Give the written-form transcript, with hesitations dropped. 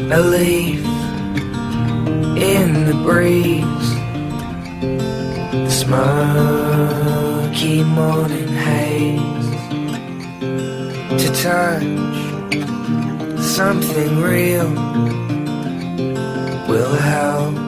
A leaf in the breeze, the smoky morning haze. To touch something real will help